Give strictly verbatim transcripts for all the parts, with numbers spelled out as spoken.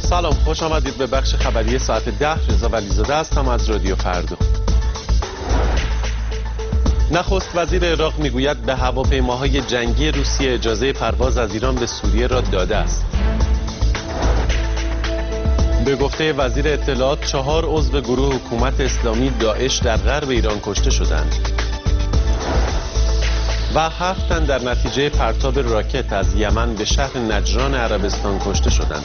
سلام، خوش آمدید به بخش خبری ساعت ده. رضا ولیزاده هستم از رادیو فردا. نخست وزیر عراق میگوید به هواپیماهای جنگی روسیه اجازه پرواز از ایران به سوریه را داده است. به گفته وزیر اطلاعات، چهار عضو گروه حکومت اسلامی داعش در غرب ایران کشته شدند و هفت تن در نتیجه پرتاب راکت از یمن به شهر نجران عربستان کشته شدند.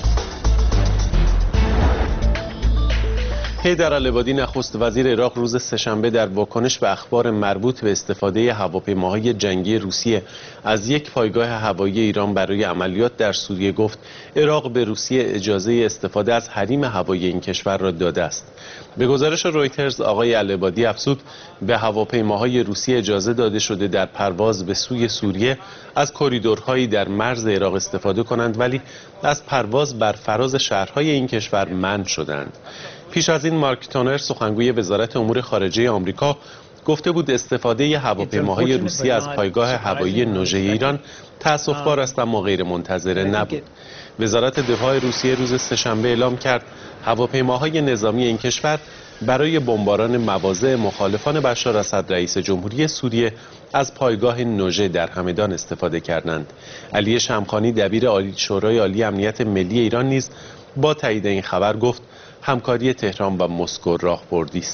حیدر العبادی نخست وزیر عراق روز سه‌شنبه در واکنش به اخبار مربوط به استفاده هواپیماهای جنگی روسیه از یک پایگاه هوایی ایران برای عملیات در سوریه گفت عراق به روسیه اجازه استفاده از حریم هوایی این کشور را داده است. به گزارش رویترز آقای العبادی افزود به هواپیماهای روسیه اجازه داده شده در پرواز به سوی سوریه از کریدورهایی در مرز عراق استفاده کنند، ولی از پرواز بر فراز شهرهای این کشور منع شدند. پیش از این مارک تونر سخنگوی وزارت امور خارجه آمریکا گفته بود استفاده هواپیماهای روسیه از پایگاه هوایی نوژه ایران تأسف‌بار است اما غیر منتظره نبود. وزارت دفاع روسیه روز سه‌شنبه اعلام کرد هواپیماهای نظامی این کشور برای بمباران مواضع مخالفان بشار اسد رئیس جمهوری سوریه از پایگاه نوژه در همدان استفاده کردند. علی شمخانی دبیر عالی شورای عالی امنیت ملی ایران نیز با تایید این خبر گفت همکاری تهران و مسکو راهبردی است.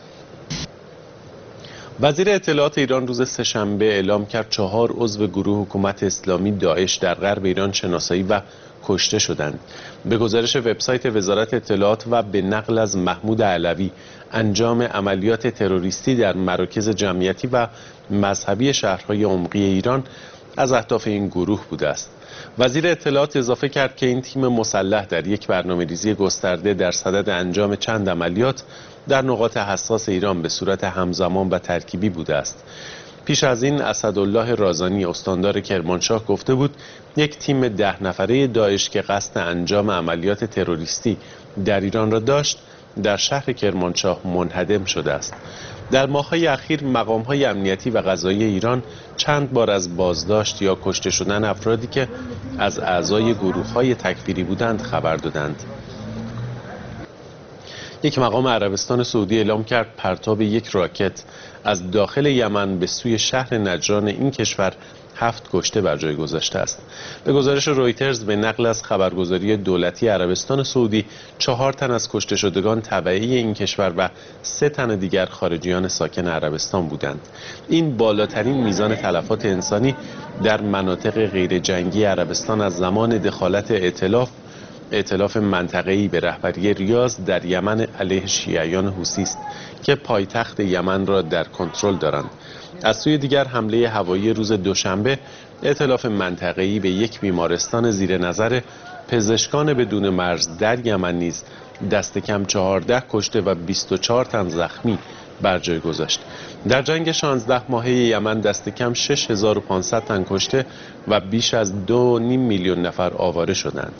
وزیر اطلاعات ایران روز سه‌شنبه اعلام کرد چهار عضو گروه حکومت اسلامی داعش در غرب ایران شناسایی و کشته شدند. به گزارش وبسایت وزارت اطلاعات و به نقل از محمود علوی، انجام عملیات تروریستی در مراکز جمعیتی و مذهبی شهرهای عمقی ایران از اهداف این گروه بوده است. وزیر اطلاعات اضافه کرد که این تیم مسلح در یک برنامه‌ریزی گسترده در صدد انجام چند عملیات در نقاط حساس ایران به صورت همزمان و ترکیبی بوده است. پیش از این اسدالله رازانی استاندار کرمانشاه گفته بود یک تیم ده نفره داعش که قصد انجام عملیات تروریستی در ایران را داشت در شهر کرمانشاه منهدم شده است. در ماه‌های اخیر مقام‌های امنیتی و قضایی ایران چند بار از بازداشت یا کشته شدن افرادی که از اعضای گروه‌های تکفیری بودند خبر دادند. یک مقام عربستان سعودی اعلام کرد پرتاب یک راکت از داخل یمن به سوی شهر نجران این کشور هفت کشته بر جای گذاشته است. به گزارش رویترز به نقل از خبرگزاری دولتی عربستان سعودی، چهار تن از کشته شدگان تبعی این کشور و سه تن دیگر خارجیان ساکن عربستان بودند. این بالاترین میزان تلفات انسانی در مناطق غیر جنگی عربستان از زمان دخالت ائتلاف ائتلاف منطقه‌ای به رهبری ریاض در یمن علیه شیعیان حوثی است که پایتخت یمن را در کنترل دارند. از سوی دیگر حمله هوایی روز دوشنبه ائتلاف منطقه‌ای به یک بیمارستان زیر نظر پزشکان بدون مرز در یمن نیز دست کم چهارده کشته و بیست و چهار تن زخمی بر جای گذاشت. در جنگ شانزده ماهه یمن دست کم شش هزار و پانصد تن کشته و بیش از دو و نیم میلیون نفر آواره شدند.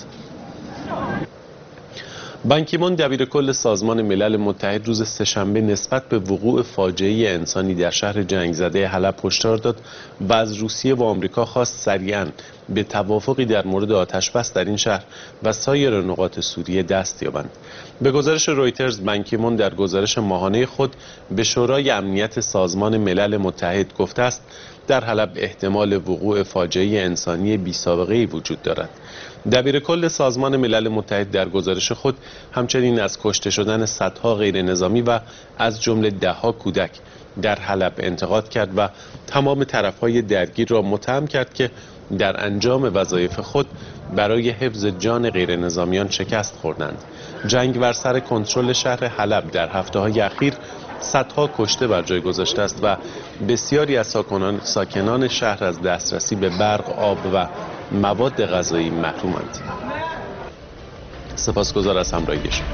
بان کی مون دبیر کل سازمان ملل متحد روز سه‌شنبه نسبت به وقوع فاجعه انسانی در شهر جنگ زده حلب هشدار داد و از روسیه و آمریکا خواست سریعاً به توافقی در مورد آتش‌بس در این شهر و سایر نقاط سوریه دست یابند. به گزارش رویترز بان کی مون در گزارش ماهانه خود به شورای امنیت سازمان ملل متحد گفته است در حلب احتمال وقوع فاجعه انسانی بی‌سابقه‌ای وجود دارد. دبیر کل سازمان ملل متحد در گزارش خود همچنین از کشته شدن صدها غیر نظامی و از جمله ده‌ها کودک در حلب انتقاد کرد و تمام طرف‌های درگیر را متهم کرد که در انجام وظایف خود برای حفظ جان غیر نظامیان شکست خوردند. جنگ بر سر کنترل شهر حلب در هفته‌های اخیر صدها کشته بر جای گذاشته است و بسیاری از ساکنان, ساکنان شهر از دسترسی به برق، آب و مواد غذایی محرومند. سپاسگزار از همراهی شما.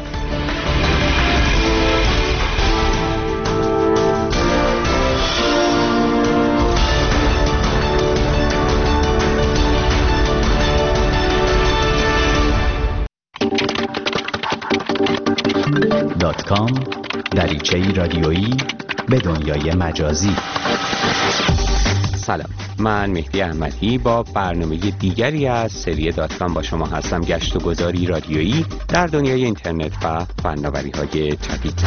دات کام دریچه‌ای رادیویی به دنیای مجازی. سلام، من مهدی احمدی با برنامه دیگری از سری دات کام با شما هستم. گشت و گذاری رادیویی در دنیای اینترنت و فناوری‌های جدید.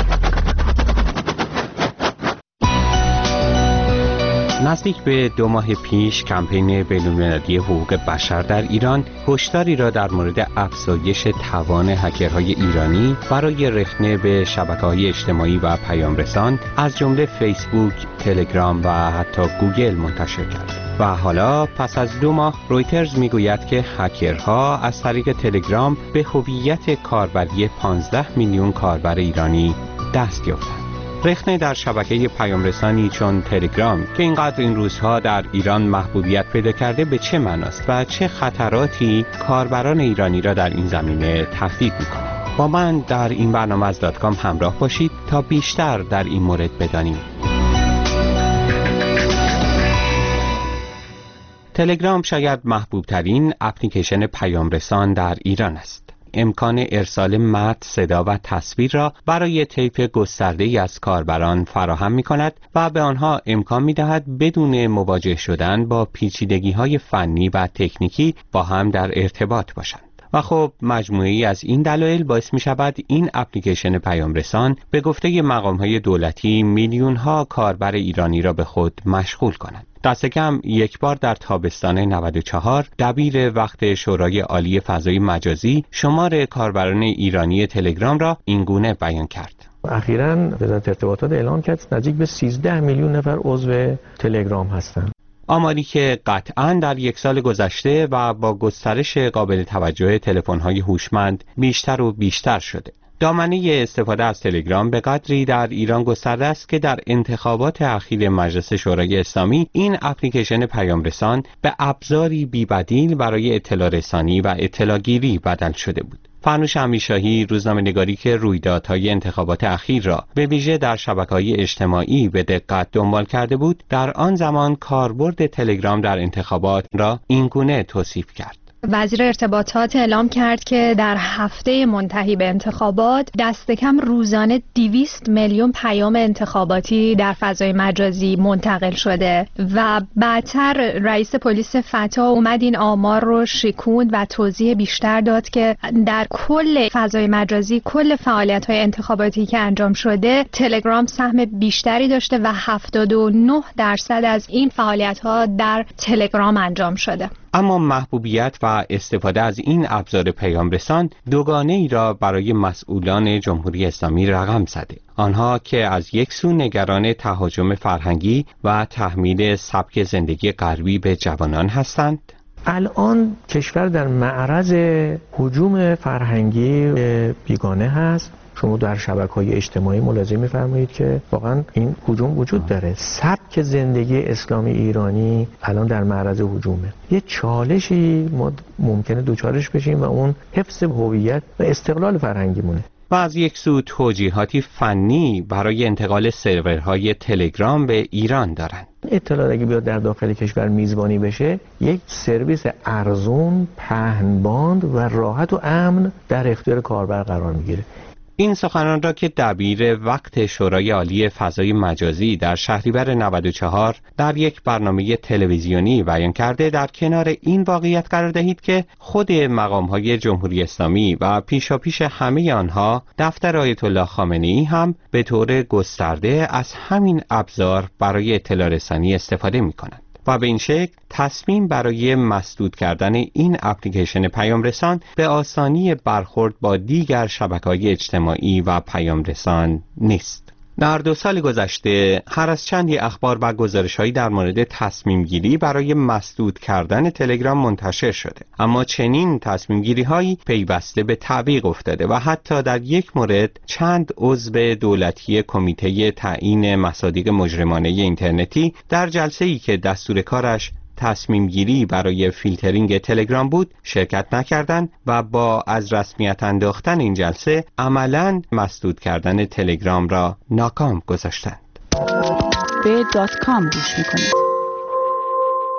نزدیک به دو ماه پیش کمپین بین‌المللی حقوق بشر در ایران هشداری را در مورد افزایش توان هکرهای ایرانی برای رخنه به شبکه‌های اجتماعی و پیام‌رسان از جمله فیسبوک، تلگرام و حتی گوگل منتشر کرد. و حالا پس از دو ماه رویترز میگوید که هکرها از طریق تلگرام به هویت کاربری پانزده میلیون کاربر ایرانی دست یافتند. رخنه در شبکه پیام‌رسانی چون تلگرام که اینقدر این روزها در ایران محبوبیت پیدا کرده به چه معناست و چه خطراتی کاربران ایرانی را در این زمینه تهدید می‌کند؟ با من در این برنامه از دات کام همراه باشید تا بیشتر در این مورد بدانیم. تلگرام شاید محبوب ترین اپلیکیشن پیام‌رسان در ایران است. امکان ارسال متن، صدا و تصویر را برای طیف گسترده‌ای از کاربران فراهم می‌کند و به آنها امکان می‌دهد بدون مواجه شدن با پیچیدگی‌های فنی و تکنیکی با هم در ارتباط باشند. و خب مجموعه‌ای از این دلایل باعث می‌شود این اپلیکیشن پیام‌رسان به گفته مقام‌های دولتی میلیون‌ها کاربر ایرانی را به خود مشغول کند. دست کم یک بار در تابستان نود و چهار دبیر وقت شورای عالی فضای مجازی شمار کاربران ایرانی تلگرام را اینگونه بیان کرد. اخیراً وزارت ارتباطات اعلام کرد نزدیک به سیزده میلیون نفر عضو تلگرام هستند. آماری که قطعاً در یک سال گذشته و با گسترش قابل توجه تلفن‌های هوشمند بیشتر و بیشتر شده. دامنه استفاده از تلگرام به قدری در ایران گسترده است که در انتخابات اخیر مجلس شورای اسلامی این اپلیکیشن پیام‌رسان به ابزاری بی‌بدیل برای اطلاع رسانی و اطلاع گیری بدل شده بود. فرنوش امیرشاهی، روزنامه‌نگاری که رویدادهای انتخابات اخیر را به ویژه در شبکه‌های اجتماعی به دقت دنبال کرده بود، در آن زمان کاربرد تلگرام در انتخابات را اینگونه توصیف کرد. وزیر ارتباطات اعلام کرد که در هفته منتهی به انتخابات دست کم روزانه دویست میلیون پیام انتخاباتی در فضای مجازی منتقل شده و بعدتر رئیس پلیس فتا اومد این آمار رو شکوند و توضیح بیشتر داد که در کل فضای مجازی کل فعالیت‌های انتخاباتی که انجام شده تلگرام سهم بیشتری داشته و هفتاد و نه درصد از این فعالیت‌ها در تلگرام انجام شده. اما محبوبیت و استفاده از این ابزار پیام‌رسان دوگانه ای را برای مسئولان جمهوری اسلامی رقم زده. آنها که از یک سو نگران تهاجم فرهنگی و تحمیل سبک زندگی غربی به جوانان هستند، الان کشور در معرض هجوم فرهنگی بیگانه هست. شما در شبکه‌های اجتماعی ملاحظه می‌فرمایید که واقعا این هجوم وجود داره. سبک زندگی اسلامی ایرانی الان در معرض هجومه. یه چالشی ما ممکنه دوچارش بشیم و اون حفظ هویت و استقلال فرهنگیمونه. و از یک سو توجیهاتی فنی برای انتقال سرورهای تلگرام به ایران دارند. اطلاعات اگه بیاد در داخل کشور میزبانی بشه، یک سرویس ارزون، پهنباند و راحت و امن در اختیار کاربر قرار میگیره. این سخنان را که دبیر وقت شورای عالی فضای مجازی در شهریور نود و چهار در یک برنامه تلویزیونی بیان کرده، در کنار این واقعیت قرار دهید که خود مقام‌های جمهوری اسلامی و پیشاپیش همه آنها دفتر آیت الله خامنه‌ای هم به طور گسترده از همین ابزار برای اطلاع رسانی استفاده می‌کنند. و به این شکل تصمیم برای مسدود کردن این اپلیکیشن پیام‌رسان به آسانی برخورد با دیگر شبکه‌های اجتماعی و پیام‌رسان نیست. در دو سال گذشته هر از چندی اخبار و گزارش‌هایی در مورد تصمیم گیری برای مسدود کردن تلگرام منتشر شده، اما چنین تصمیم گیری‌هایی پیوسته به تعویق افتاده و حتی در یک مورد چند عضو دولتی کمیته تعیین مصادیق مجرمانه اینترنتی در جلسه‌ای که دستور کارش تصمیم گیری برای فیلترینگ تلگرام بود شرکت نکردند و با از رسمیت انداختن این جلسه عملاً مسدود کردن تلگرام را ناکام گذاشتند. به دات کام گوش میکنید.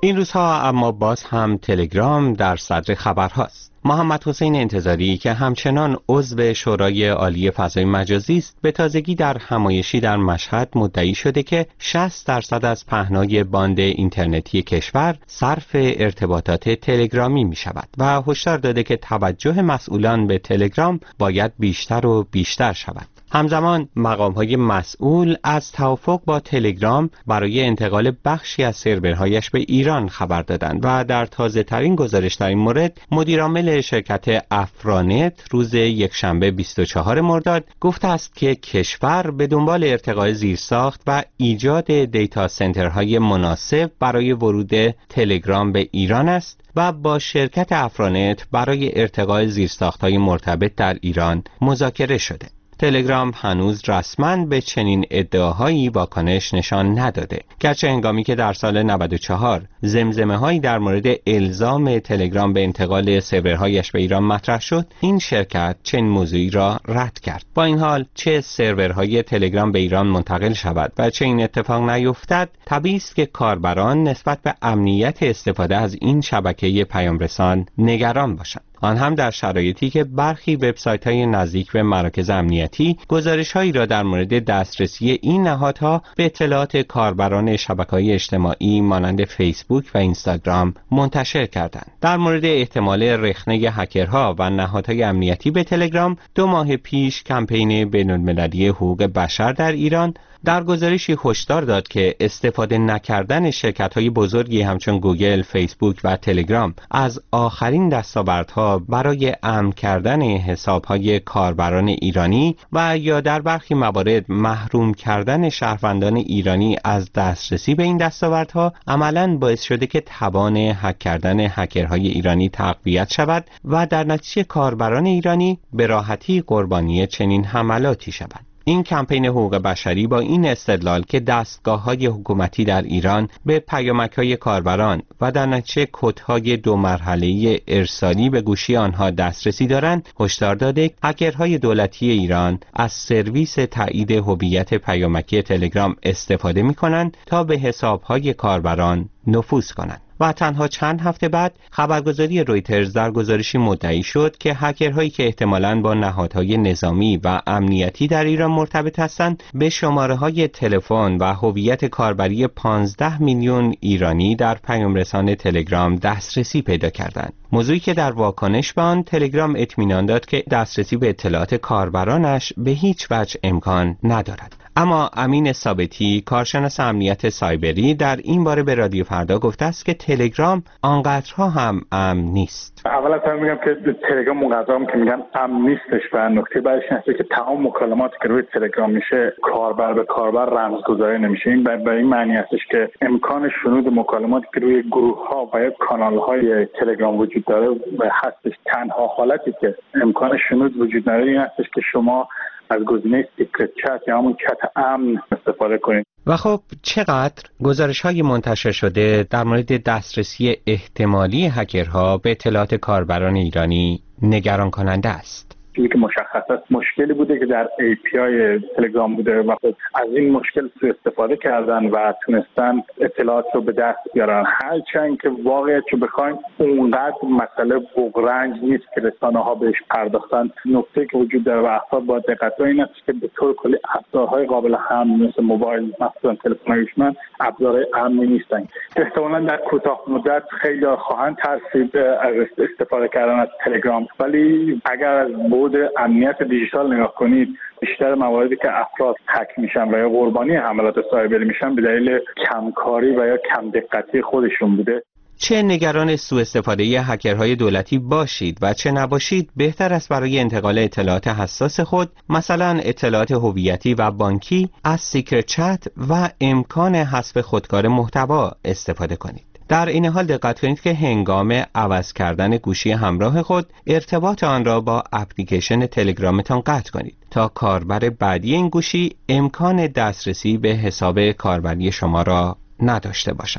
این روزها اما باز هم تلگرام در صدر خبرهاست. محمد حسین انتظاری که همچنان عضو شورای عالی فضای مجازی است، به تازگی در همایشی در مشهد مدعی شده که شصت درصد از پهنای باند اینترنتی کشور صرف ارتباطات تلگرامی می شود و هشدار داده که توجه مسئولان به تلگرام باید بیشتر و بیشتر شود. همزمان مقام‌های مسئول از توافق با تلگرام برای انتقال بخشی از سرورهایش به ایران خبر دادند و در تازه‌ترین گزارش در این مورد مدیرعامل شرکت افرانت روز یکشنبه بیست و چهارم مرداد گفته است که کشور به دنبال ارتقاء زیرساخت و ایجاد دیتا سنترهای مناسب برای ورود تلگرام به ایران است و با شرکت افرانت برای ارتقاء زیرساخت‌های مرتبط در ایران مذاکره شده. تلگرام هنوز رسما به چنین ادعاهایی واکنش نشان نداده، گرچه هنگامی که در سال نود و چهار زمزمه‌هایی در مورد الزام تلگرام به انتقال سرورهایش به ایران مطرح شد، این شرکت چنین موضوعی را رد کرد. با این حال چه سرورهای تلگرام به ایران منتقل شود و چه این اتفاق نیفتد، طبیعی است که کاربران نسبت به امنیت استفاده از این شبکه پیامرسان نگران باشند، آن هم در شرایطی که برخی وبسایت‌های نزدیک به مراکز امنیتی گزارش‌هایی را در مورد دسترسی این نهادها به اطلاعات کاربران شبکه‌های اجتماعی مانند فیسبوک و اینستاگرام منتشر کردند. در مورد احتمال رخنه هکرها و نهادهای امنیتی به تلگرام، دو ماه پیش کمپین بین‌المللی حقوق بشر در ایران در گزارشی هشدار داد که استفاده نکردن شرکت‌های بزرگی همچون گوگل، فیسبوک و تلگرام از آخرین دستاوردها برای امن کردن حساب‌های کاربران ایرانی و یا در برخی موارد محروم کردن شهروندان ایرانی از دسترسی به این دستاوردها عملاً باعث شده که توان هک کردن هکرهای ایرانی تقویت شود و در نتیجه کاربران ایرانی به راحتی قربانی چنین حملاتی شوند. این کمپین حقوق بشری با این استدلال که دستگاه‌های حکومتی در ایران به پیامک‌های کاربران و در نتیجه کدهای دو مرحله‌ای ارسالی به گوشی آنها دسترسی دارند، هشدار داده هکرهای دولتی ایران از سرویس تایید هویت پیامکی تلگرام استفاده می‌کنند تا به حساب‌های کاربران نفوذ کنند. و تنها چند هفته بعد خبرگزاری رویترز در گزارشی مدعی شد که هکرهایی که احتمالاً با نهادهای نظامی و امنیتی در ایران مرتبط هستند به شماره‌های تلفن و هویت کاربری پانزده میلیون ایرانی در پیامرسان تلگرام دسترسی پیدا کردند. موضوعی که در واکنش به آن تلگرام اطمینان داد که دسترسی به اطلاعات کاربرانش به هیچ وجه امکان ندارد. اما امین ثابتی، کارشناس امنیت سایبری، در این باره به رادیو فردا گفته است که تلگرام آنقدرها هم امن نیست. اول از همه میگم که تلگرام اونقدر هم که میگن امن نیستش و نکته بعدش اینه که تمام مکالماتی که روی تلگرام میشه کاربر به کاربر رمزگذاری نمیشه. این به این معنی هستش که امکان شنود مکالماتی که روی گروه ها و یا کانال های تلگرام وجود داره هستش. تنها حالتی که امکان شنود وجود نداره این هستش که شما از گزینه سیکرت چت یا همون چت امن استفاده کنید. و خب چقدر گزارش‌های منتشر شده در مورد دسترسی احتمالی هکرها به اطلاعات کاربران ایرانی نگران کننده است. چیزی که مشخص است مشکلی بوده که در ای پی آی تلگرام بوده و از این مشکل سوء استفاده کردن و تونستن اطلاعات رو به دست بیارن. هرچند که واقعیت رو بخوایم اونقدر مسئله بغرنج نیست که رسانه ها بهش پرداختن. نکته که وجود داره و افراد باید دقت کنن این است که به طور کلی ابزارهای قابل حمل مثل موبایل، مثلا تلفن هوشمند ابزارهای امنی نیستن. احتمالاً در کوتاه مدت خیلی خواهند ترسید از استفاده کردن از تلگرام، ولی اگر از بود امنیت دیجیتال نگاه کنید بیشتر مواردی که افراد هک میشن و یا قربانی حملات سایبری میشن به دلیل کمکاری و یا کم دقتی خودشون بوده. چه نگران سوء استفاده هکرهای دولتی باشید و چه نباشید، بهتر است برای انتقال اطلاعات حساس خود، مثلا اطلاعات هویتی و بانکی، از سیکرت چت و امکان حذف خودکار محتوا استفاده کنید. در این حال دقت کنید که هنگام عوض کردن گوشی همراه خود ارتباط آن را با اپلیکیشن تلگرامتان قطع کنید تا کاربر بعدی این گوشی امکان دسترسی به حساب کاربری شما را نداشته باشد.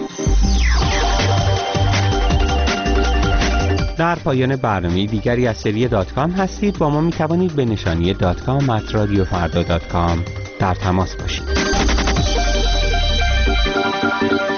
در پایان برنامه دیگری از سری دات کام هستید. با ما می توانید به نشانی دات کام ات رادیو فردا دات کام در تماس باشید.